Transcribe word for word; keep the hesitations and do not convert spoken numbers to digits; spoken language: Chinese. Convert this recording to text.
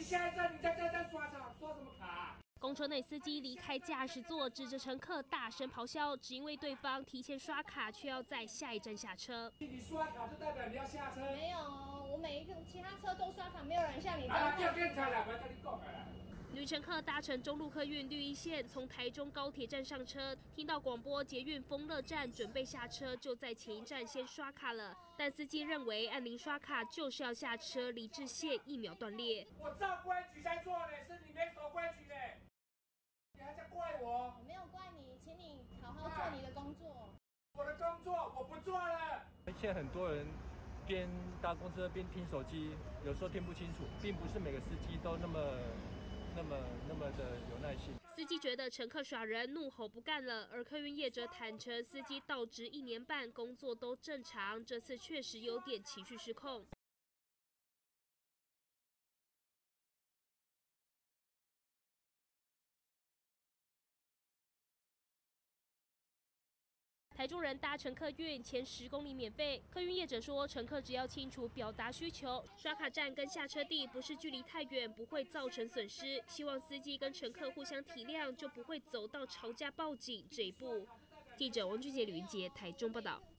下一站你在这站刷什刷什么卡？ 公车内司机离开驾驶座，指着乘客大声咆哮，只因为对方提前刷卡，却要在下一站下车。 你刷卡就代表你要下车？ 没有，我每一个其他车都刷卡，没有人像你这样。 样。 叫警察来，我要跟你讲了。 女乘客搭乘中路客运绿一线，从台中高铁站上车，听到广播捷运丰乐站准备下车，就在前一站先刷卡了。但司机认为按铃刷卡就是要下车，理智线一秒断裂。 我照规矩在做呢，是你没守规矩呢。你还在怪我？ 我没有怪你，请你好好做你的工作。 我的工作我不做了。 现在很多人边搭公车边听手机，有时候听不清楚，并不是每个司机都那么。那么那么的有耐心， 司机觉得乘客耍人，怒吼不干了。而客运业者坦承，司机到职一年半，工作都正常，这次确实有点情绪失控。台中人搭乘客运前十公里免费，客运业者说，乘客只要清楚表达需求，刷卡站跟下车地不是距离太远，不会造成损失。希望司机跟乘客互相体谅，就不会走到吵架报警这一步。记者王俊杰、吕云杰台中报道。